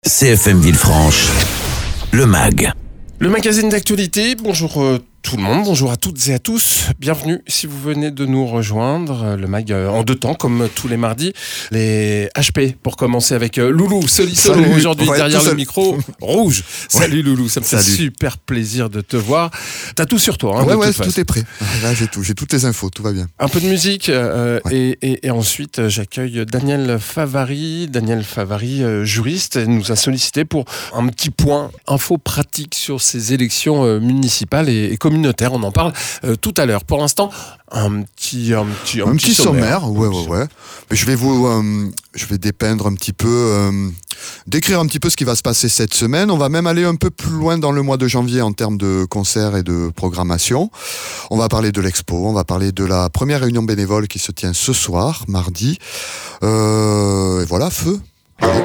CFM Villefranche, le MAG. Le magazine d'actualité, bonjour tout le monde, bonjour à toutes et à tous, bienvenue si vous venez de nous rejoindre, le MAG en deux temps comme tous les mardis, les HP pour commencer avec Loulou Solissolo aujourd'hui derrière le micro, Rouge. Salut Loulou, ça me fait super plaisir de te voir, t'as tout sur toi tout est prêt, là j'ai toutes les infos, tout va bien. Un peu de musique et ensuite j'accueille Daniel Favary, juriste, nous a sollicité pour un petit point info pratique sur ces élections municipales et communautaires. On en parle tout à l'heure. Pour l'instant, un petit sommaire. Ouais. Mais je vais dépeindre un petit peu, décrire un petit peu ce qui va se passer cette semaine. On va même aller un peu plus loin dans le mois de janvier en termes de concerts et de programmation. On va parler de l'expo, on va parler de la première réunion bénévole qui se tient ce soir, mardi. Et voilà, feu. Allez.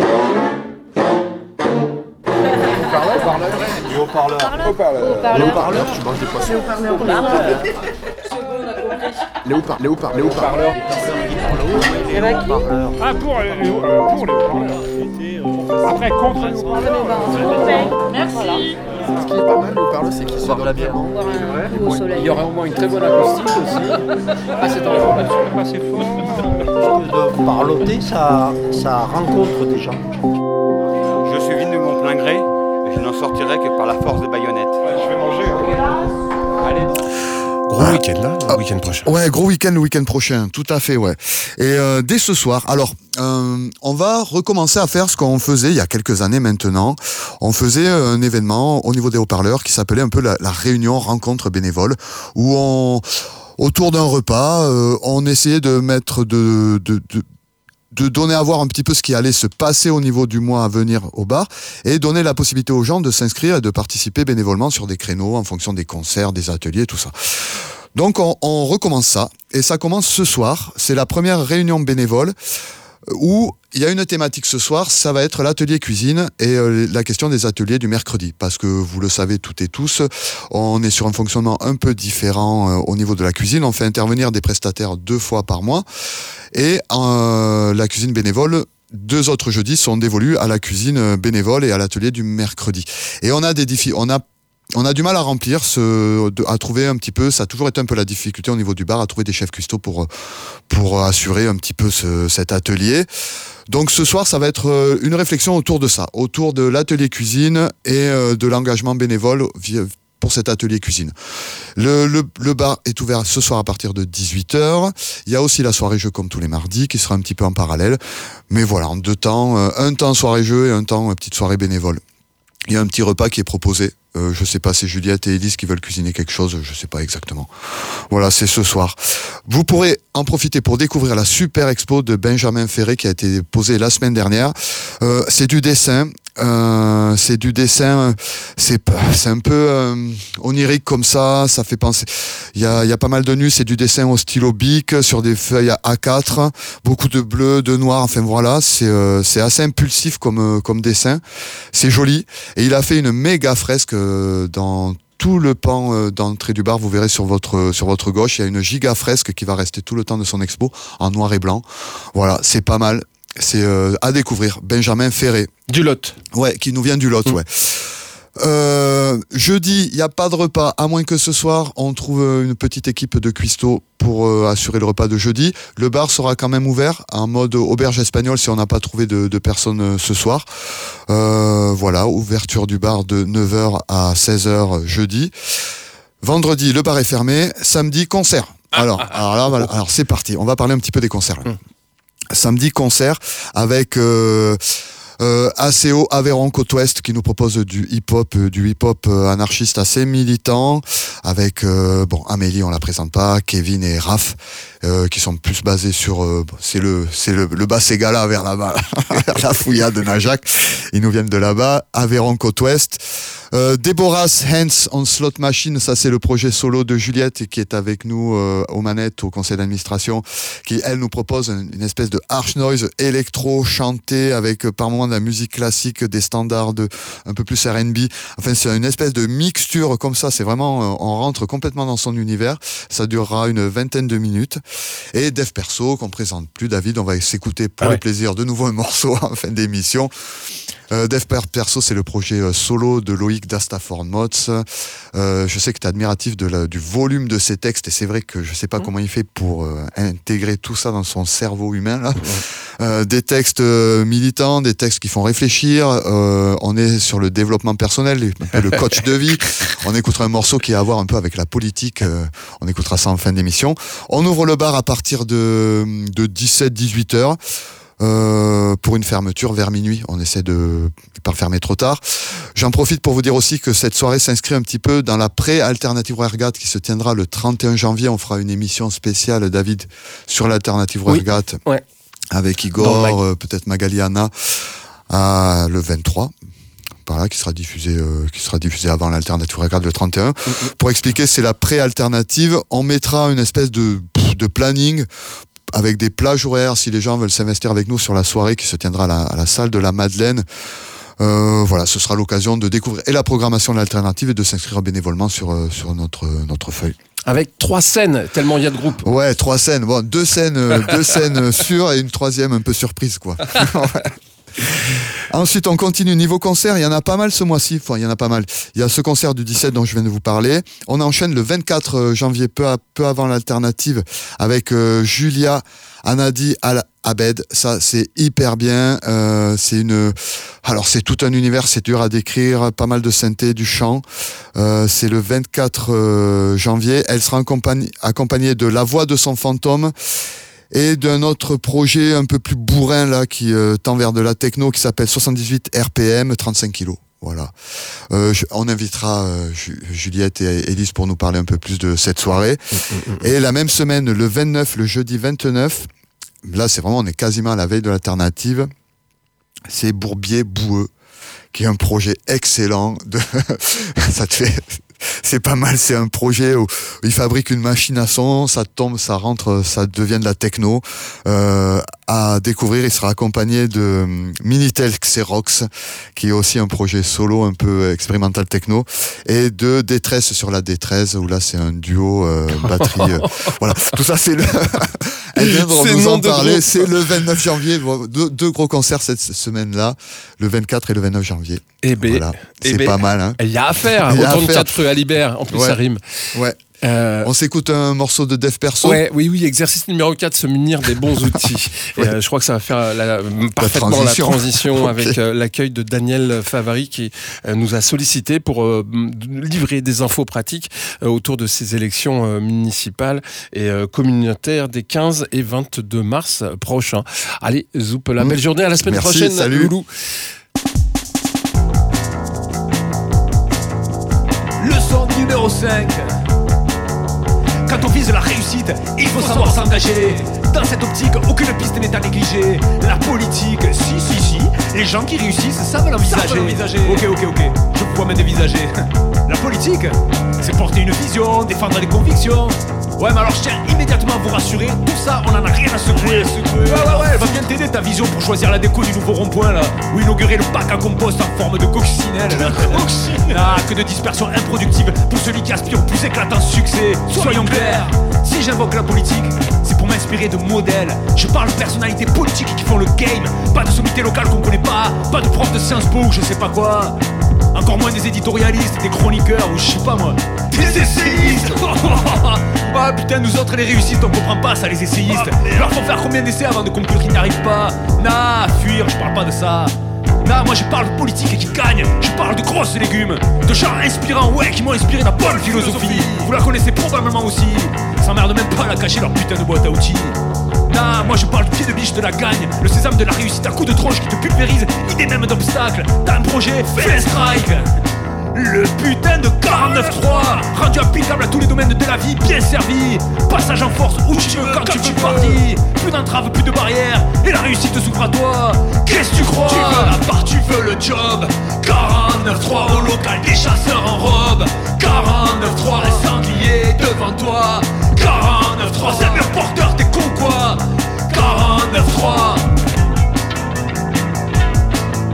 Les haut-parleurs, tu manges des poissons. Les haut-parleurs. Ah, pour les haut-parleurs. Après, contre les haut-parleurs. Merci. Ce qui est pas mal, les haut-parleurs, c'est qu'ils sont dans la bière. Il y aura au moins une très bonne acoustique aussi. Ah, c'est dans le Pas c'est fort. De parloter, ça rencontre des gens. Je suis venu de mon plein gré, et je n'en sortirai que par la force des baïonnettes. Je vais manger. Allez. Gros week-end là, le week-end prochain. Ouais, gros week-end le week-end prochain, tout à fait, ouais. Et dès ce soir, alors, on va recommencer à faire ce qu'on faisait il y a quelques années maintenant. On faisait un événement au niveau des haut-parleurs qui s'appelait un peu la réunion rencontre bénévole, où autour d'un repas, on essayait de mettre de donner à voir un petit peu ce qui allait se passer au niveau du mois à venir au bar et donner la possibilité aux gens de s'inscrire et de participer bénévolement sur des créneaux en fonction des concerts, des ateliers, tout ça. Donc on recommence ça et ça commence ce soir. C'est la première réunion bénévole où il y a une thématique ce soir, ça va être l'atelier cuisine et la question des ateliers du mercredi. Parce que vous le savez toutes et tous, on est sur un fonctionnement un peu différent au niveau de la cuisine. On fait intervenir des prestataires 2 fois par mois. Et la cuisine bénévole, 2 autres jeudis sont dévolus à la cuisine bénévole et à l'atelier du mercredi. Et on a des défis, on a du mal à remplir, à trouver un petit peu, ça a toujours été un peu la difficulté au niveau du bar, à trouver des chefs cuistots pour assurer un petit peu cet atelier. Donc ce soir, ça va être une réflexion autour de ça, autour de l'atelier cuisine et de l'engagement bénévole pour cet atelier cuisine. Le bar est ouvert ce soir à partir de 18h. Il y a aussi la soirée jeu comme tous les mardis qui sera un petit peu en parallèle. Mais voilà, en 2 temps, un temps soirée jeu et un temps petite soirée bénévole. Il y a un petit repas qui est proposé. Je sais pas, c'est Juliette et Élise qui veulent cuisiner quelque chose, je sais pas exactement. Voilà, c'est ce soir. Vous pourrez en profiter pour découvrir la super expo de Benjamin Ferré qui a été posée la semaine dernière. C'est du dessin. C'est un peu onirique comme ça fait penser. Il y a pas mal de nus, c'est du dessin au stylo bic sur des feuilles A4, beaucoup de bleu, de noir, enfin voilà, c'est assez impulsif comme dessin. C'est joli et il a fait une méga fresque dans tout le pan d'entrée du bar, vous verrez sur votre gauche, il y a une giga fresque qui va rester tout le temps de son expo en noir et blanc. Voilà, c'est pas mal. C'est à découvrir, Benjamin Ferré. Du Lot. Ouais, qui nous vient du Lot, ouais. Jeudi, il n'y a pas de repas, à moins que ce soir, on trouve une petite équipe de cuistots pour assurer le repas de jeudi. Le bar sera quand même ouvert en mode auberge espagnole si on n'a pas trouvé de personnes ce soir. Voilà, ouverture du bar de 9h à 16h jeudi. Vendredi, le bar est fermé. Samedi, concert. Alors c'est parti, on va parler un petit peu des concerts. Là. Samedi, concert avec ACO Aveyron Côte Ouest qui nous propose du hip-hop anarchiste assez militant avec Amélie, on la présente pas, Kevin et Raph qui sont plus basés sur c'est le bas Ségala vers là-bas la fouillade de Najac, ils nous viennent de là-bas. Aveyron Côte Ouest. Deborah's Hands on Slot Machine, ça c'est le projet solo de Juliette qui est avec nous aux manettes au conseil d'administration, qui elle nous propose une espèce de harsh noise électro chanté avec par moments vraiment de la musique classique, des standards, un peu plus R&B. Enfin, c'est une espèce de mixture comme ça. C'est vraiment, on rentre complètement dans son univers. Ça durera une 20aine de minutes. Et Dev Perso, qu'on présente plus, David, on va s'écouter pour le plaisir de nouveau un morceau en fin d'émission. Dev Perso, c'est le projet solo de Loïc d'Astaford-Mots. Je sais que tu es admiratif du volume de ses textes, et c'est vrai que je sais pas comment il fait pour intégrer tout ça dans son cerveau humain là. Des textes militants, des textes qui font réfléchir. On est sur le développement personnel, le coach de vie. On écoutera un morceau qui a à voir un peu avec la politique. On écoutera ça en fin d'émission. On ouvre le bar à partir de 17-18 heures. Pour une fermeture vers minuit. On essaie de pas fermer trop tard. J'en profite pour vous dire aussi que cette soirée s'inscrit un petit peu dans la pré-Alternative Wergat qui se tiendra le 31 janvier. On fera une émission spéciale, David, sur l'Alternative Wergat avec Igor, peut-être Magali Anna, le 23. Par là, qui sera diffusé avant l'Alternative Wergat le 31. Pour expliquer, c'est la pré-alternative. On mettra une espèce de planning avec des plages horaires si les gens veulent s'investir avec nous sur la soirée qui se tiendra à la salle de la Madeleine. Voilà, ce sera l'occasion de découvrir et la programmation de l'alternative et de s'inscrire bénévolement sur notre feuille. Avec 3 scènes, tellement il y a de groupes. Ouais, 3 scènes. Bon, 2 scènes sûres et une 3e un peu surprise, quoi. Ensuite, on continue. Niveau concert, il y en a pas mal ce mois-ci. Enfin, il y en a pas mal. Il y a ce concert du 17 dont je viens de vous parler. On enchaîne le 24 janvier, peu avant l'alternative, avec Julia Anadi Al-Abed. Ça, c'est hyper bien. Alors, c'est tout un univers, c'est dur à décrire. Pas mal de synthé, du chant. C'est le 24 janvier. Elle sera accompagnée de La Voix de son fantôme et d'un autre projet un peu plus bourrin là qui tend vers de la techno qui s'appelle 78 RPM 35 kilos. Voilà. On invitera Juliette et Élise pour nous parler un peu plus de cette soirée. Et la même semaine, le 29, le jeudi 29, là c'est vraiment, on est quasiment à la veille de l'alternative, c'est Bourbier-Boueux, qui est un projet excellent. Ça te fait... C'est pas mal, c'est un projet où il fabrique une machine à son, ça tombe, ça rentre, ça devient de la techno. À découvrir, il sera accompagné de Minitel Xerox, qui est aussi un projet solo un peu expérimental techno, et de Détresse sur la D13, où là c'est un duo batterie. Voilà, tout ça c'est le... Elle vient de nous en parler, c'est le 29 janvier, deux gros concerts cette semaine-là, le 24 et le 29 janvier. Voilà, c'est pas mal. Hein. Il y a à faire, autant de 4 rue Alibert, en plus ça rime. Ouais. On s'écoute un morceau de Dev Perso. Oui, exercice numéro 4, se munir des bons outils. Et, je crois que ça va faire parfaitement la transition avec l'accueil de Daniel Favary qui nous a sollicité pour livrer des infos pratiques autour de ces élections municipales et communautaires des 15 et 22 mars prochains. Allez, zoup, la belle journée, à la semaine prochaine. Salut. Loulou. Leçon numéro 5. Quand on vise la réussite, il faut savoir s'engager. Dans cette optique, aucune piste n'est à négliger. La politique, si, les gens qui réussissent savent l'envisager. Ok, je vous vois me dévisager. La politique, c'est porter une vision, défendre des convictions. Ouais, mais alors je tiens immédiatement à vous rassurer, tout ça, on en a rien à secouer. Ouais, elle va bien t'aider ta vision pour choisir la déco du nouveau rond-point là, ou inaugurer le bac à compost en forme de coccinelle. Ah, que de dispersion improductive pour celui qui aspire au plus éclatant succès. Soyons clairs, si j'invoque la politique, c'est pour m'inspirer de modèles. Je parle de personnalités politiques qui font le game. Pas de sommité locale qu'on connaît pas de prof de Sciences Po ou je sais pas quoi. Encore moins des éditorialistes, des chroniqueurs ou je sais pas moi, des essayistes. Ah putain, nous autres les réussistes on comprend pas ça, les essayistes. Leur faut faire combien d'essais avant de conclure qu'ils n'y arrivent pas. Nah, fuir, je parle pas de ça. Nah, moi je parle de politique et qui gagne. Je parle de grosses légumes, de gens inspirants, ouais, qui m'ont inspiré la bonne philosophie. Vous la connaissez probablement aussi. S'emmerdent même pas à la cacher leur putain de boîte à outils. Nah, moi je parle du pied de biche de la gagne, le sésame de la réussite à coups de tronche qui te pulvérise, idée même d'obstacle. T'as un projet, fais un strike. Le putain de 49.3, rendu applicable à tous les domaines de la vie, bien servi. Passage en force où tu veux, quand tu veux, parti. Plus d'entraves, plus de barrières, et la réussite s'ouvre à toi. Qu'est-ce que tu crois? Tu veux la part, tu veux le job. 49.3 au local, des chasseurs en robe. 49.3, les sangliers devant toi. 49.3, c'est le porteur, t'es con quoi? 49.3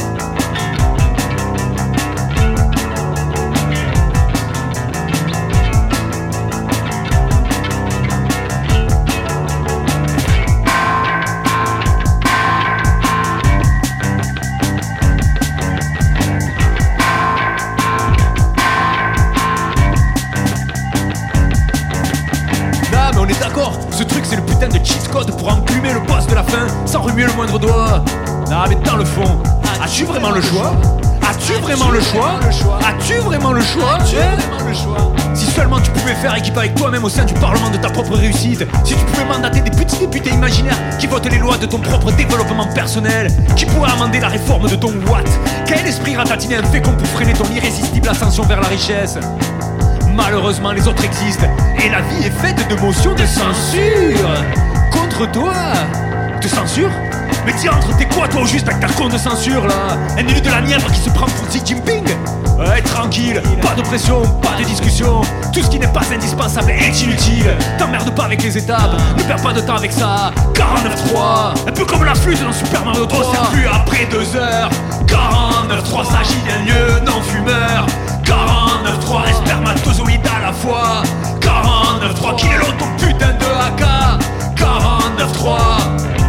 remuer le moindre doigt. Non mais dans le fond, as-tu vraiment le choix? As-tu vraiment le choix? As-tu vraiment le choix? Si seulement tu pouvais faire équipe avec toi-même au sein du parlement de ta propre réussite. Si tu pouvais mandater des petits députés imaginaires qui votent les lois de ton propre développement personnel, qui pourraient amender la réforme de ton Watt. Quel esprit ratatiné infécond pour freiner ton irrésistible ascension vers la richesse. Malheureusement les autres existent et la vie est faite de motions de censure contre toi. De censure? Mais diantre, t'es quoi toi au juste avec ta con de censure là? Un élu de la Nièvre qui se prend pour Xi Jinping? Ouais, tranquille, pas de pression, pas de discussion. Tout ce qui n'est pas indispensable est inutile. T'emmerdes pas avec les étapes, ne perds pas de temps avec ça. 49.3, un peu comme la flûte dans Super Mario 3. On sert plus après 2 heures. 49.3 s'agit d'un lieu non-fumeur. 49.3 spermatozoïde à la fois. 49.3 qu'il est long ton putain de AK. 49.3.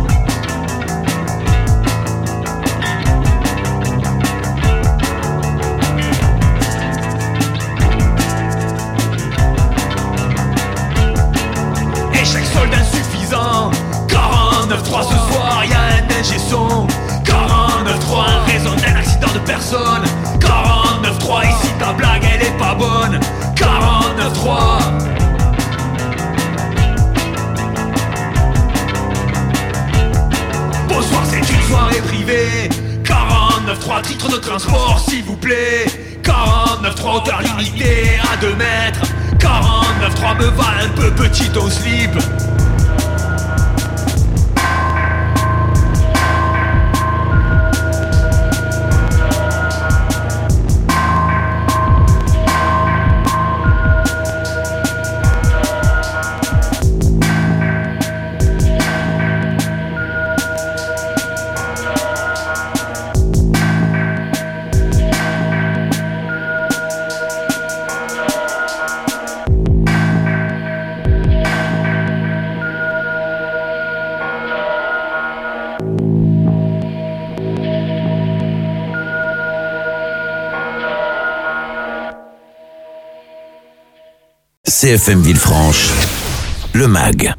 Échec solde insuffisant. 49.3 ce soir y'a un ingé son. 49.3 un raison d'un accident de personne. 49.3 ici ta blague elle est pas bonne. 49.3. Bonsoir c'est une soirée privée. 49.3 titre de transport s'il vous plaît. 49.3 hauteur limitée à 2 mètres. 49.3 me va un peu petit ton slip. CFM Villefranche, le MAG.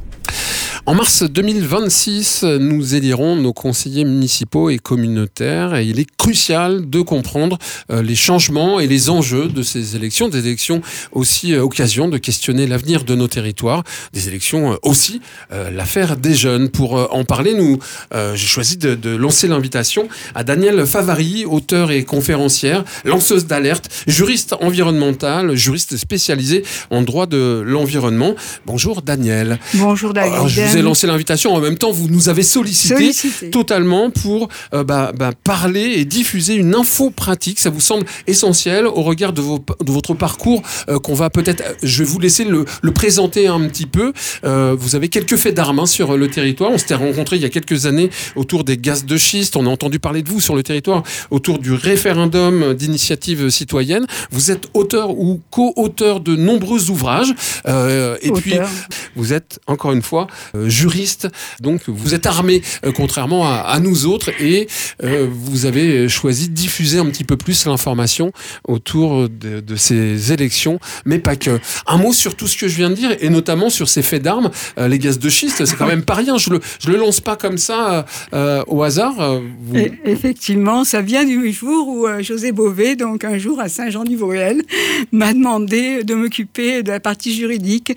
En mars 2026, nous élirons nos conseillers municipaux et communautaires et il est crucial de comprendre les changements et les enjeux de ces élections, des élections aussi occasion de questionner l'avenir de nos territoires, des élections aussi l'affaire des jeunes. Pour en parler, j'ai choisi de lancer l'invitation à Danielle Favary, auteure et conférencière, lanceuse d'alerte, juriste environnementale, juriste spécialisée en droit de l'environnement. Bonjour Danielle. Bonjour David. Alors, je vous ai lancé l'invitation, en même temps vous nous avez sollicité. Totalement pour parler et diffuser une info pratique. Ça vous semble essentiel au regard de votre parcours qu'on va peut-être, je vais vous laisser le présenter un petit peu. Vous avez quelques faits d'armes sur le territoire. On s'était rencontrés il y a quelques années autour des gaz de schiste. On a entendu parler de vous sur le territoire autour du référendum d'initiative citoyenne. Vous êtes auteur ou co-auteur de nombreux ouvrages. Et puis vous êtes encore une fois juriste, donc vous êtes armé contrairement à nous autres et vous avez choisi de diffuser un petit peu plus l'information autour de ces élections, mais pas que. Un mot sur tout ce que je viens de dire et notamment sur ces faits d'armes, les gaz de schiste, c'est quand même pas rien, je le lance pas comme ça au hasard. Effectivement, ça vient du jour où José Bové, donc un jour à Saint-Jean-du-Vauréel, m'a demandé de m'occuper de la partie juridique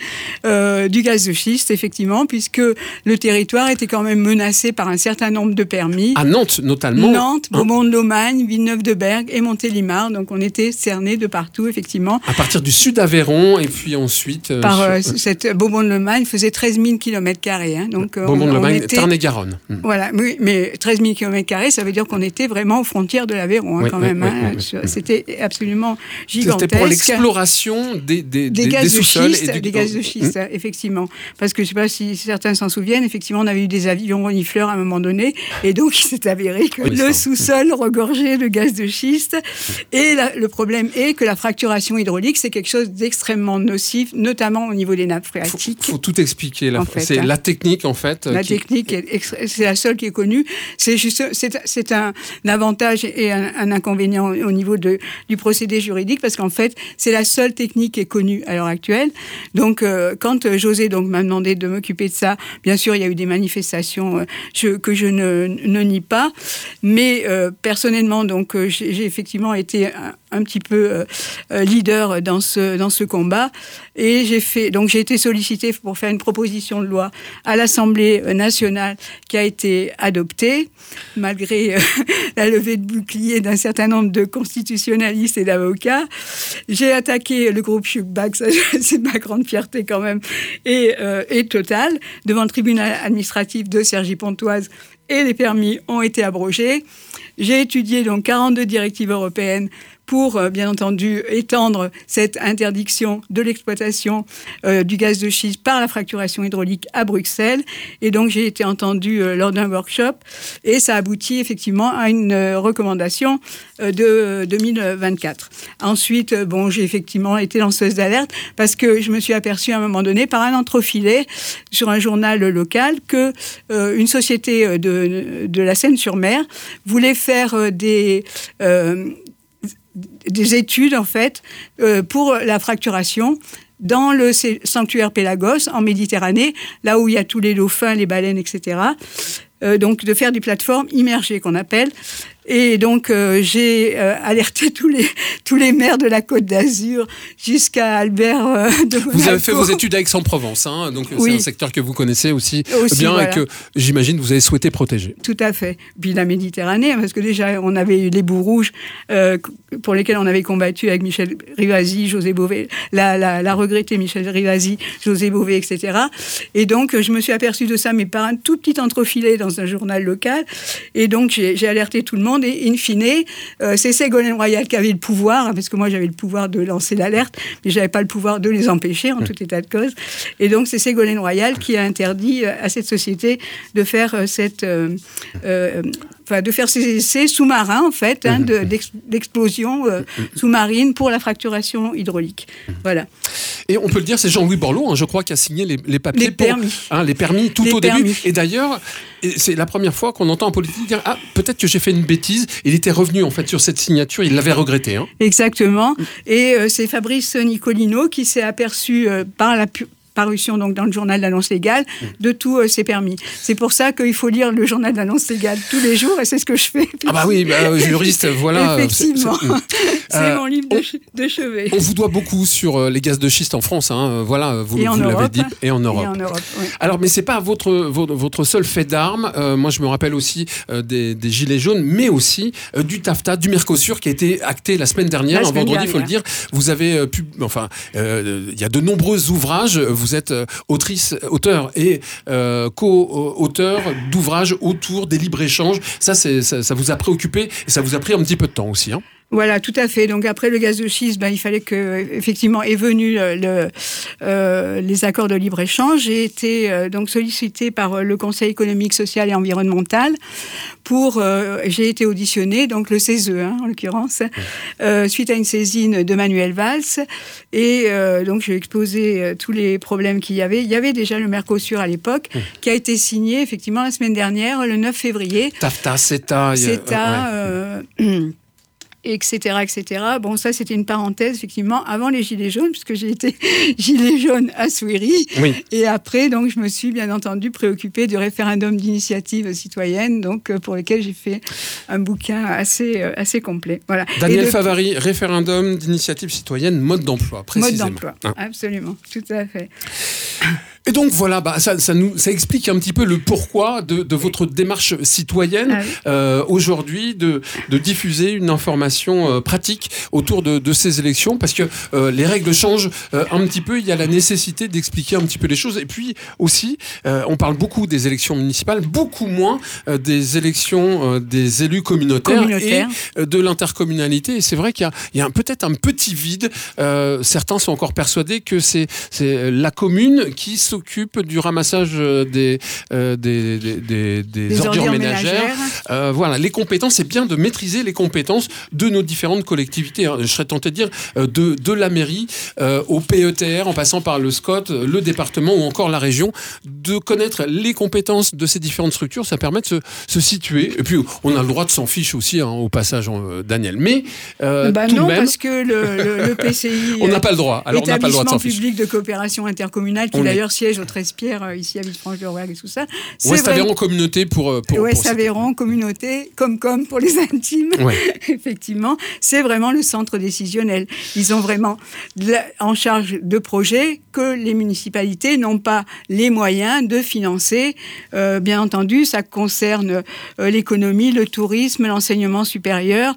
du gaz de schiste, effectivement, puisque le territoire était quand même menacé par un certain nombre de permis. À Nantes, notamment. Nantes, Beaumont-de-Lomagne, Villeneuve-de-Berg et Montélimar. Donc, on était cernés de partout, effectivement. À partir du sud d'Aveyron et puis ensuite... cette Beaumont-de-Lomagne faisait 13 000 km². Hein, donc, Beaumont-de-Lomagne, Tarn-et-Garonne. Voilà, oui, mais 13 000 km², ça veut dire qu'on était vraiment aux frontières de l'Aveyron, quand même. C'était absolument gigantesque. C'était pour l'exploration des gaz de schiste, et des gaz de schiste, effectivement. Parce que je ne sais pas si certains s'en souviennent, effectivement, on avait eu des avions renifleurs à un moment donné, et donc il s'est avéré que le sous-sol regorgeait de gaz de schiste. Et le problème est que la fracturation hydraulique, c'est quelque chose d'extrêmement nocif, notamment au niveau des nappes phréatiques. Il faut tout expliquer. C'est la technique, en fait. La technique, c'est la seule qui est connue. C'est un avantage et un inconvénient au niveau du procédé juridique, parce qu'en fait, c'est la seule technique qui est connue à l'heure actuelle. Donc, quand José m'a demandé de m'occuper de ça, ça. Bien sûr, il y a eu des manifestations que je ne nie pas, mais personnellement, donc, j'ai effectivement été un petit peu leader dans ce combat, et j'ai été sollicitée pour faire une proposition de loi à l'Assemblée nationale qui a été adoptée, malgré la levée de bouclier d'un certain nombre de constitutionnalistes et d'avocats. J'ai attaqué le groupe Chuckback, ça, c'est ma grande fierté quand même, et Total, devant le tribunal administratif de Cergy-Pontoise, et les permis ont été abrogés. J'ai étudié donc 42 directives européennes pour, bien entendu, étendre cette interdiction de l'exploitation du gaz de schiste par la fracturation hydraulique à Bruxelles. Et donc, j'ai été entendue lors d'un workshop, et ça aboutit effectivement à une recommandation de 2024. Ensuite, j'ai effectivement été lanceuse d'alerte parce que je me suis aperçue à un moment donné, par un entrefilet sur un journal local, que une société de la Seine-sur-Mer voulait faire des études, en fait, pour la fracturation dans le sanctuaire Pélagos, en Méditerranée, là où il y a tous les dauphins, les baleines, etc. Donc, de faire des plateformes immergées, qu'on appelle. Et donc, j'ai alerté tous les maires de la Côte d'Azur jusqu'à Albert de Monaco. Vous avez fait vos études à Aix-en-Provence, hein, donc oui. C'est un secteur que vous connaissez aussi bien, voilà. Et que j'imagine vous avez souhaité protéger. Tout à fait. Puis la Méditerranée, parce que déjà, on avait eu les boues rouges pour lesquels on avait combattu avec Michel Rivasi, José Bové, la regrettée Michel Rivasi, José Bové, etc. Et donc, je me suis aperçue de ça, mais par un tout petit entrefilet dans un journal local. Et donc, j'ai alerté tout le monde. Et in fine, c'est Ségolène Royal qui avait le pouvoir, parce que moi j'avais le pouvoir de lancer l'alerte, mais je n'avais pas le pouvoir de les empêcher en tout état de cause. Et donc c'est Ségolène Royal qui a interdit à cette société de faire de faire ces essais sous-marins, en fait, d'explosion sous-marine pour la fracturation hydraulique. Voilà. Et on peut le dire, c'est Jean-Louis Borloo, je crois, qui a signé les papiers les permis tout au début. Et d'ailleurs, c'est la première fois qu'on entend un politique dire « Ah, peut-être que j'ai fait une bêtise ». Il était revenu, en fait, sur cette signature, il l'avait regretté. Exactement. Et c'est Fabrice Nicolino qui s'est aperçu par la parution donc dans le journal d'annonce légale de tous ces permis. C'est pour ça qu'il faut lire le journal d'annonce légale tous les jours, et c'est ce que je fais. Ah bah oui, juriste, voilà. Effectivement, c'est mon livre de chevet. On vous doit beaucoup sur les gaz de schiste en France, voilà, vous l'avez dit, et en Europe. Oui. Alors, mais c'est pas votre seul fait d'armes. Moi, je me rappelle aussi des Gilets jaunes, mais aussi du TAFTA, du Mercosur, qui a été acté la semaine dernière, vendredi, il faut le dire. Vous avez il y a de nombreux ouvrages. Vous êtes auteur et co-auteur d'ouvrages autour des libres-échanges. Ça vous a préoccupé, et ça vous a pris un petit peu de temps aussi. Voilà, tout à fait. Donc après le gaz de schiste, il fallait que, effectivement, est venu les accords de libre-échange. J'ai été donc sollicitée par le Conseil économique, social et environnemental j'ai été auditionnée, donc le CESE, en l'occurrence, suite à une saisine de Manuel Valls. Et donc j'ai exposé tous les problèmes qu'il y avait. Il y avait déjà le Mercosur à l'époque, qui a été signé, effectivement, la semaine dernière, le 9 février. TAFTA, CETA... etc. Bon, ça, c'était une parenthèse, effectivement, avant les Gilets jaunes, puisque j'ai été gilet jaune à Souiry. Oui. Et après, donc, je me suis, bien entendu, préoccupée du référendum d'initiative citoyenne, donc, pour lequel j'ai fait un bouquin assez complet. Voilà. Daniel Favary, référendum d'initiative citoyenne, mode d'emploi, précisément. Mode d'emploi, absolument, tout à fait. Et donc voilà, ça explique un petit peu le pourquoi de votre démarche citoyenne aujourd'hui de diffuser une information pratique autour de ces élections, parce que les règles changent un petit peu. Il y a la nécessité d'expliquer un petit peu les choses, et puis aussi on parle beaucoup des élections municipales, beaucoup moins des élections des élus communautaires. Et de l'intercommunalité. Et c'est vrai qu'il y a peut-être un petit vide. Certains sont encore persuadés que c'est la commune qui s'occupe du ramassage des ordures ménagères. Voilà, les compétences, c'est bien de maîtriser les compétences de nos différentes collectivités. Je serais tenté de dire de la mairie au PETR, en passant par le SCOT, le département ou encore la région, de connaître les compétences de ces différentes structures. Ça permet de se situer. Et puis, on a le droit de s'en ficher aussi, au passage, Daniel. Mais tout de même, parce que le PCI... on n'a pas le droit. Alors, on n'a pas le droit de s'en ficher. Établissement public de coopération intercommunale, qui d'ailleurs siège siège au 13-Pierre, ici à Villefranche-de-Rouergue et tout ça. Ouest-Aveyron communauté pour Ouest-Aveyron communauté, comme pour les intimes, effectivement. C'est vraiment le centre décisionnel. Ils ont vraiment en charge de projets que les municipalités n'ont pas les moyens de financer. Bien entendu, ça concerne l'économie, le tourisme, l'enseignement supérieur,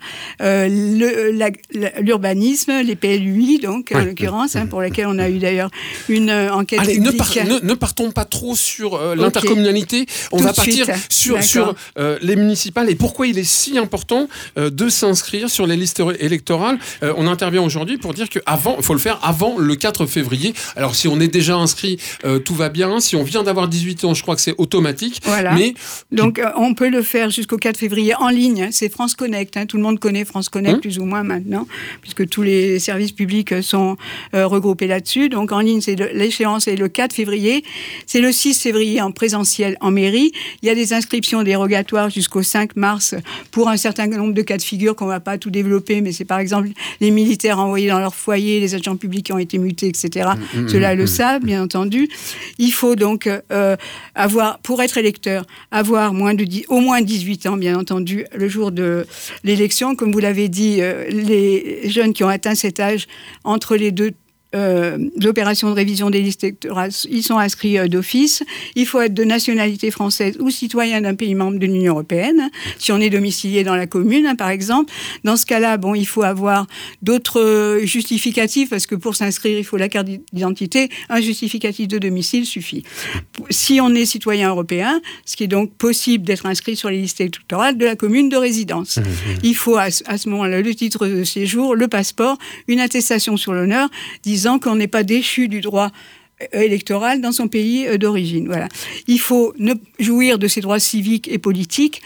l'urbanisme, les PLUI, donc, en l'occurrence, pour lesquels on a eu d'ailleurs une enquête publique. Ne partons pas trop sur l'intercommunalité. On va partir sur les municipales et pourquoi il est si important de s'inscrire sur les listes électorales. On intervient aujourd'hui pour dire qu'il faut le faire avant le 4 février. Alors, si on est déjà inscrit, tout va bien. Si on vient d'avoir 18 ans, je crois que c'est automatique. Voilà. Donc, on peut le faire jusqu'au 4 février en ligne. C'est France Connect. Tout le monde connaît France Connect, plus ou moins maintenant, puisque tous les services publics sont regroupés là-dessus. Donc, en ligne, l'échéance est le 4 février. C'est le 6 février en présentiel en mairie. Il y a des inscriptions dérogatoires jusqu'au 5 mars pour un certain nombre de cas de figure qu'on ne va pas tout développer, mais c'est par exemple les militaires envoyés dans leur foyer, les agents publics qui ont été mutés, etc. Ceux-là le savent, bien entendu. Il faut donc pour être électeur, avoir au moins 18 ans, bien entendu, le jour de l'élection. Comme vous l'avez dit, les jeunes qui ont atteint cet âge entre les deux l'opération de révision des listes électorales, ils sont inscrits d'office. Il faut être de nationalité française ou citoyen d'un pays membre de l'Union européenne, si on est domicilié dans la commune, par exemple. Dans ce cas-là, il faut avoir d'autres justificatifs, parce que pour s'inscrire, il faut la carte d'identité. Un justificatif de domicile suffit. Si on est citoyen européen, ce qui est donc possible d'être inscrit sur les listes électorales de la commune de résidence. Il faut à ce moment-là le titre de séjour, le passeport, une attestation sur l'honneur, disant qu'on n'est pas déchu du droit électoral dans son pays d'origine. Voilà. Il faut jouir de ses droits civiques et politiques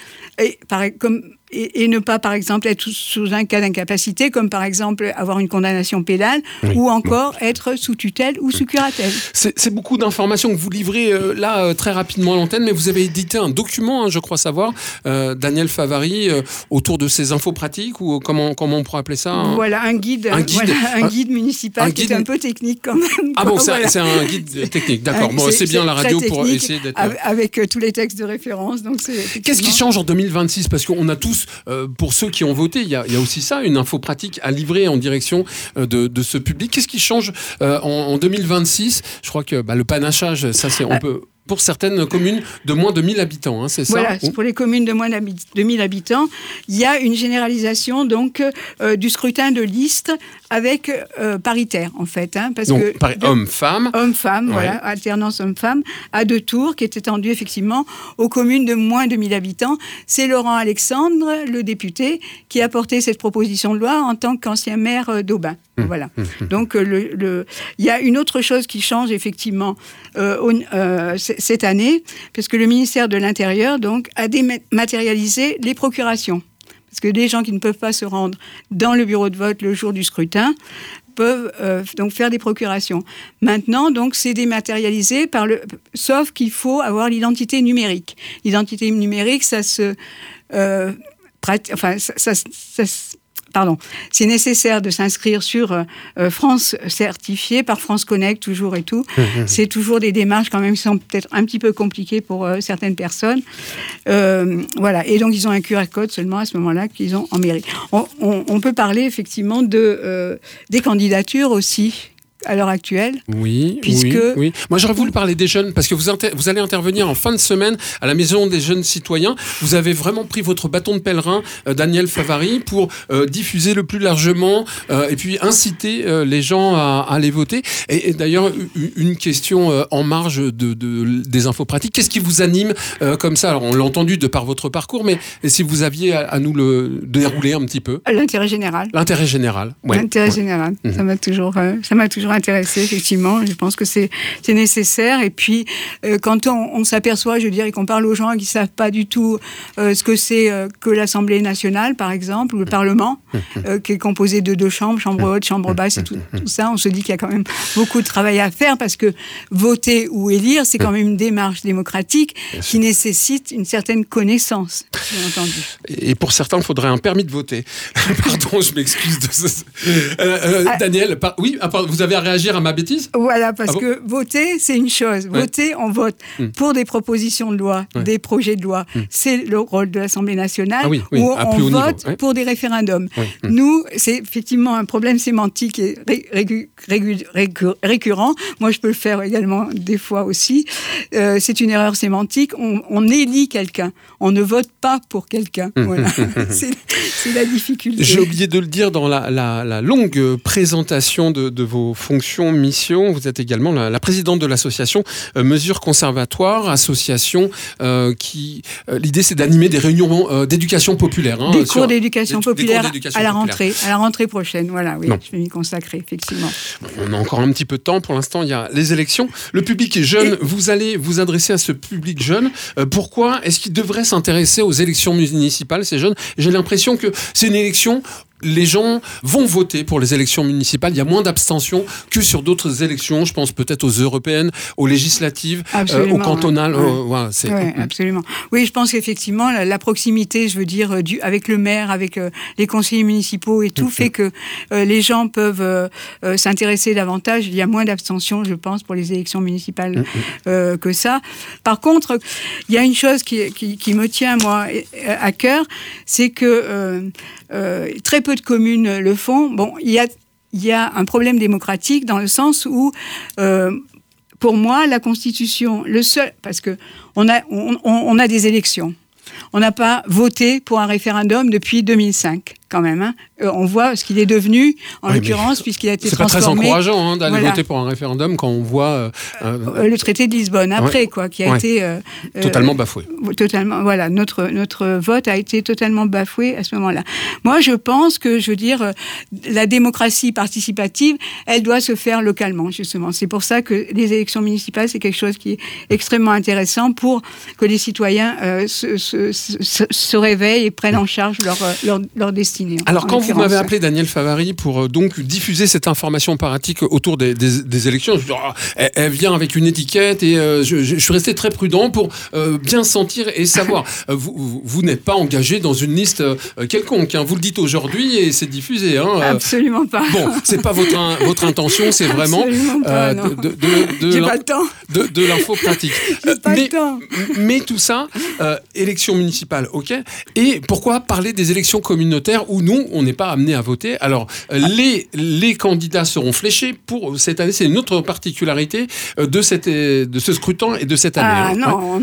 et ne pas, par exemple, être sous un cas d'incapacité, comme par exemple avoir une condamnation pénale, ou encore être sous tutelle ou sous curatelle. C'est beaucoup d'informations que vous livrez très rapidement à l'antenne, mais vous avez édité un document, je crois savoir, Daniel Favary, autour de ces infos pratiques, ou comment on pourrait appeler ça Voilà, un guide municipal qui est un peu technique quand même. Ah bon, c'est un guide technique, d'accord. C'est bien la radio pour essayer d'être... Avec tous les textes de référence. Donc Qu'est-ce qui change en 2026 ? Parce qu'on a tous, pour ceux qui ont voté, il y a aussi ça, une info pratique à livrer en direction de ce public. Qu'est-ce qui change en 2026 ? Je crois que le panachage, ça on peut... Pour certaines communes de moins de 1000 habitants, c'est ça ? Voilà, pour les communes de moins de 1000 habitants, il y a une généralisation donc, du scrutin de liste avec paritaire, en fait. Parce donc, que homme-femme. Homme-femme, voilà, alternance homme-femme, à 2 tours, qui est étendue effectivement aux communes de moins de 1000 habitants. C'est Laurent Alexandre, le député, qui a porté cette proposition de loi en tant qu'ancien maire d'Aubin. Voilà. Donc, il y a une autre chose qui change effectivement cette année, parce que le ministère de l'Intérieur donc, a dématérialisé les procurations. Parce que les gens qui ne peuvent pas se rendre dans le bureau de vote le jour du scrutin peuvent donc faire des procurations. Maintenant, donc, c'est dématérialisé sauf qu'il faut avoir l'identité numérique. L'identité numérique, c'est nécessaire de s'inscrire sur France certifiée par France Connect, toujours et tout. C'est toujours des démarches quand même qui sont peut-être un petit peu compliquées pour certaines personnes. Voilà. Et donc, ils ont un QR code seulement à ce moment-là qu'ils ont en mairie. On peut parler effectivement des candidatures aussi à l'heure actuelle. Oui. Moi, j'aurais voulu parler des jeunes, parce que vous allez intervenir en fin de semaine à la Maison des jeunes citoyens. Vous avez vraiment pris votre bâton de pèlerin, Daniel Favary, pour diffuser le plus largement et puis inciter les gens à aller voter. Et d'ailleurs, une question en marge des infos pratiques. Qu'est-ce qui vous anime comme ça ? Alors, on l'a entendu de par votre parcours, mais si vous aviez à nous le dérouler un petit peu. L'intérêt général. L'intérêt général, ouais. L'intérêt général. Ça m'a toujours intéressé, effectivement. Je pense que c'est nécessaire. Et puis, quand on s'aperçoit, je veux dire, et qu'on parle aux gens qui ne savent pas du tout ce que c'est que l'Assemblée nationale, par exemple, ou le Parlement, qui est composé de 2 chambres, chambre haute, chambre basse, et tout ça, on se dit qu'il y a quand même beaucoup de travail à faire, parce que voter ou élire, c'est quand même une démarche démocratique qui nécessite une certaine connaissance, bien entendu. Et pour certains, il faudrait un permis de voter. Pardon, je m'excuse. Daniel, vous avez réagir à ma bêtise ? Voilà, parce que voter, c'est une chose. Voter, on vote pour des propositions de loi, des projets de loi. C'est le rôle de l'Assemblée nationale, où on vote pour des référendums. Nous, c'est effectivement un problème sémantique et récurrent. Moi, je peux le faire également des fois aussi. C'est une erreur sémantique. On élit quelqu'un. On ne vote pas pour quelqu'un. Voilà. C'est la difficulté. J'ai oublié de le dire dans la longue présentation de vos fonctions, missions. Vous êtes également la présidente de l'association Mesures Conservatoires, association qui... l'idée, c'est d'animer des réunions d'éducation populaire. Des cours d'éducation populaire à la rentrée prochaine. Voilà, oui, je vais m'y consacrer, effectivement. On a encore un petit peu de temps. Pour l'instant, il y a les élections. Le public est jeune. Vous allez vous adresser à ce public jeune. Pourquoi est-ce qu'il devrait s'intéresser aux élections municipales, ces jeunes ? J'ai l'impression que c'est une élection... Les gens vont voter pour les élections municipales. Il y a moins d'abstention que sur d'autres élections. Je pense peut-être aux européennes, aux législatives, aux cantonales. Absolument. Oui, je pense qu'effectivement, la proximité, je veux dire, avec le maire, avec les conseillers municipaux et tout, fait que les gens peuvent s'intéresser davantage. Il y a moins d'abstention, je pense, pour les élections municipales que ça. Par contre, il y a une chose qui me tient, moi, à cœur, c'est que très peu de communes le font. Bon, il y a un problème démocratique dans le sens où, pour moi, la Constitution, parce que on a des élections. On n'a pas voté pour un référendum depuis 2005, quand même. Hein. On voit ce qu'il est devenu, en l'occurrence, puisqu'il a été transformé. C'est pas très encourageant d'aller voter pour un référendum quand on voit... le traité de Lisbonne, après, qui a été... totalement bafoué. Totalement, voilà, notre vote a été totalement bafoué à ce moment-là. Moi, je pense que, la démocratie participative, elle doit se faire localement, justement. C'est pour ça que les élections municipales, c'est quelque chose qui est extrêmement intéressant pour que les citoyens se réveillent et prennent en charge leur destinée. Alors, quand vous m'avez appelé, Daniel Favary, pour donc diffuser cette information pratique autour des élections, elle vient avec une étiquette et je suis resté très prudent pour bien sentir et savoir. Vous n'êtes pas engagé dans une liste quelconque. Vous le dites aujourd'hui et c'est diffusé. Absolument pas. Bon, c'est pas votre intention, c'est vraiment pas, j'ai pas le temps. De l'info pratique. J'ai pas le temps. Mais tout ça, élections municipales, ok. Et pourquoi parler des élections communautaires où nous, on n'est pas amené à voter ? Alors, les candidats seront fléchés pour cette année. C'est une autre particularité de ce scrutin et de cette année.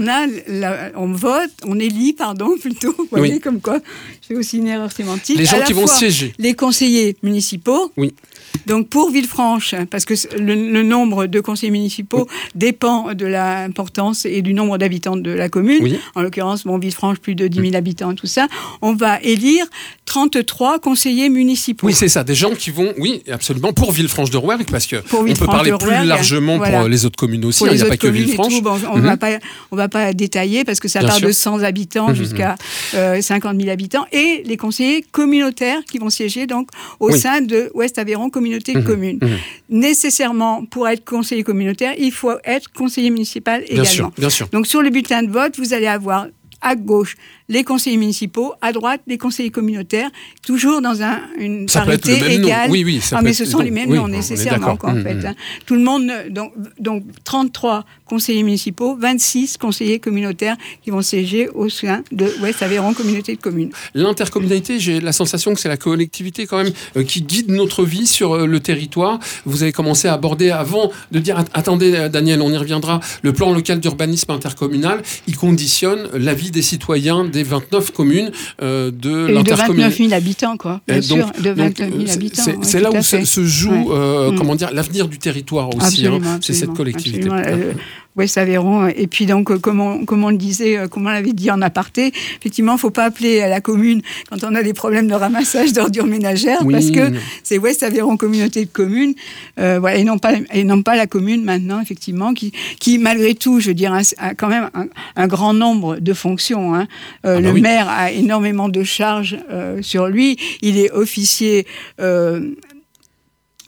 On vote, on élit, plutôt. Vous voyez, comme quoi, c'est aussi une erreur sémantique. Les gens qui vont siéger. Les conseillers municipaux. Oui. Donc pour Villefranche, parce que le nombre de conseillers municipaux dépend de l'importance et du nombre d'habitants de la commune. Oui. En l'occurrence, Villefranche, plus de 10 000 habitants, tout ça. On va élire 33 conseillers municipaux. Oui, c'est ça. Des gens qui vont, oui, absolument, pour Villefranche-de-Rouergue, parce que on peut parler plus largement pour les autres communes aussi. Il n'y a pas que Villefranche. On va pas détailler parce que ça part de 100 habitants jusqu'à 50 000 habitants. Et les conseillers communautaires qui vont siéger donc au sein de Ouest-Aveyron communauté de communes. Nécessairement, pour être conseiller communautaire, il faut être conseiller municipal également. Bien sûr. Donc sur le bulletin de vote, vous allez avoir à gauche les conseillers municipaux, à droite les conseillers communautaires, toujours dans une parité égale. Oui, mais ce sont les mêmes noms nécessairement en fait. Tout le monde, donc 33 conseillers municipaux, 26 conseillers communautaires qui vont siéger au sein de Ouest-Aveyron communauté de communes. L'intercommunalité, j'ai la sensation que c'est la collectivité quand même qui guide notre vie sur le territoire. Vous avez commencé à aborder avant de dire attendez Daniel, on y reviendra. Le plan local d'urbanisme intercommunal, il conditionne la vie des citoyens des 29 communes de l'intercommunalité. De 29 000 habitants, quoi. Bien sûr, de 29 000 habitants. C'est là où se joue l'avenir du territoire aussi. Absolument, c'est cette collectivité. Ouest-Aveyron. Et puis donc, comme on le disait, comme on l'avait dit en aparté, effectivement, il ne faut pas appeler à la commune quand on a des problèmes de ramassage d'ordures ménagères, parce que c'est Ouest-Aveyron communauté de communes, et non pas la commune maintenant, effectivement, qui malgré tout, je veux dire, a quand même un grand nombre de fonctions. Le maire a énormément de charges sur lui. Il est officier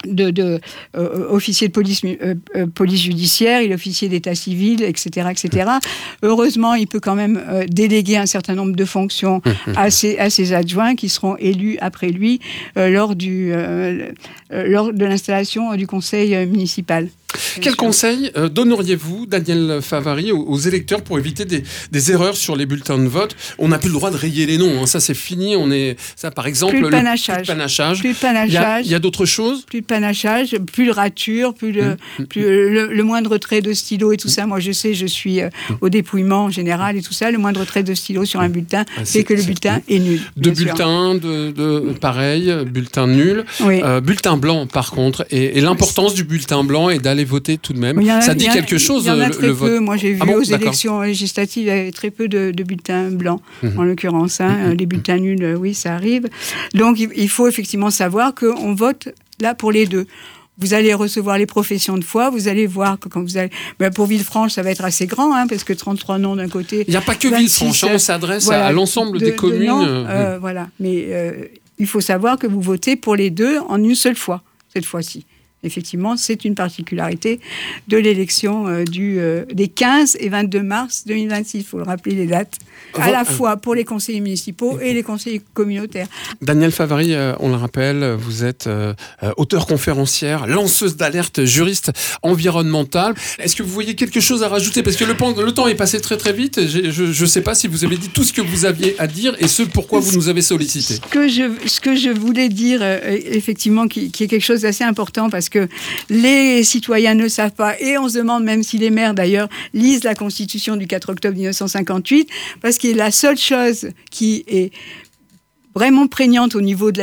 officier de police judiciaire, il est officier d'état civil, etc., etc. Heureusement, il peut quand même déléguer un certain nombre de fonctions à ses adjoints qui seront élus après lui lors de l'installation du conseil municipal. Quel conseil donneriez-vous, Daniel Favary, aux électeurs pour éviter des erreurs sur les bulletins de vote ? On n'a plus le droit de rayer les noms, hein. Ça c'est fini. Ça, par exemple, plus de panachage. Plus de panachage. Il y a d'autres choses ? Plus de panachage, plus de rature, plus le moindre trait de stylo et tout ça. Moi, je sais, je suis au dépouillement en général et tout ça. Le moindre trait de stylo sur un bulletin fait que le bulletin est nul. Deux bulletins, pareil, bulletin nul. Oui. Bulletin blanc, par contre. Et l'importance du bulletin blanc est d'aller voter tout de même. Ça dit quelque chose, il y en a très le peu. vote. Moi, j'ai vu aux élections législatives, il y avait très peu de bulletins blancs, en l'occurrence. Les bulletins nuls, oui, ça arrive. Donc, il faut effectivement savoir qu'on vote là pour les deux. Vous allez recevoir les professions de foi, vous allez voir que quand vous allez... pour Villefranche, ça va être assez grand, parce que 33 noms d'un côté... Il n'y a pas que 26, Villefranche, on s'adresse à l'ensemble des communes. Voilà, mais il faut savoir que vous votez pour les deux en une seule fois, cette fois-ci. Effectivement, c'est une particularité de l'élection des 15 et 22 mars 2026. Il faut le rappeler, les dates, à la fois pour les conseillers municipaux et les conseillers communautaires. Daniel Favary, on le rappelle, vous êtes auteure conférencière, lanceuse d'alerte, juriste environnementale. Est-ce que vous voyez quelque chose à rajouter ? Parce que le temps est passé très très vite. Je ne sais pas si vous avez dit tout ce que vous aviez à dire et ce pourquoi vous nous avez sollicité. Ce que je voulais dire, effectivement, qui est quelque chose d'assez important, parce que les citoyens ne savent pas, et on se demande même si les maires d'ailleurs lisent la Constitution du 4 octobre 1958, parce que la seule chose qui est vraiment prégnante au niveau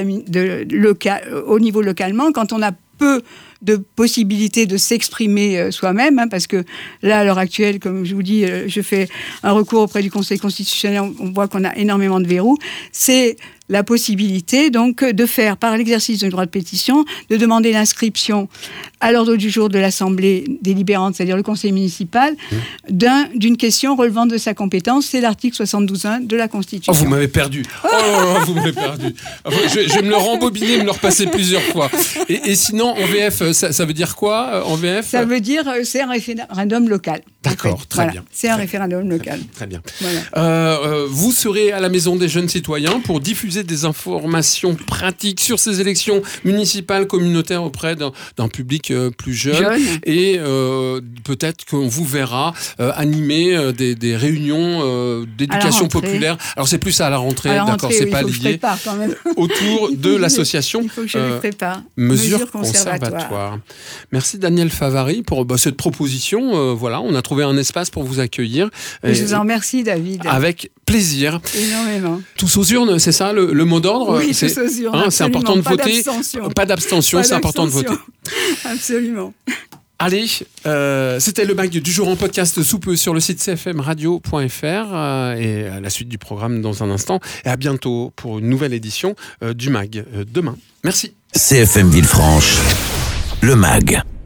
localement, quand on a peu de possibilités de s'exprimer soi-même, parce que là, à l'heure actuelle, comme je vous dis, je fais un recours auprès du Conseil constitutionnel, on voit qu'on a énormément de verrous, c'est la possibilité donc de faire, par l'exercice d'un droit de pétition, de demander l'inscription à l'ordre du jour de l'Assemblée délibérante, c'est-à-dire le Conseil municipal, d'une question relevant de sa compétence. C'est l'article 72.1 de la Constitution. Oh, vous m'avez perdu. Vous m'avez perdu. Je vais me le rembobiner, me le repasser plusieurs fois. Et sinon, en VF, ça veut dire quoi, en VF ? Ça veut dire c'est un référendum local. D'accord, très bien. C'est un référendum local. Très bien. Voilà. Vous serez à la Maison des Jeunes Citoyens pour diffuser des informations pratiques sur ces élections municipales, communautaires auprès d'un public plus jeune. Et peut-être qu'on vous verra animer des réunions d'éducation populaire. Alors c'est plus ça à la rentrée, d'accord, c'est pas lié. Quand même. Autour de l'association il faut que je le prépare. Mesures conservatoires. Merci Daniel Favary pour cette proposition. Voilà, on a trouvé un espace pour vous accueillir. Je vous en remercie, David. Avec plaisir. Énormément. Tous aux urnes, c'est ça le mot d'ordre ? Oui, tous aux urnes. C'est important de voter. Pas d'abstention, c'est important de voter. Absolument. Allez, c'était le MAG du jour en podcast sous peu sur le site cfmradio.fr et à la suite du programme dans un instant. Et à bientôt pour une nouvelle édition du MAG demain. Merci. CFM Villefranche, le MAG.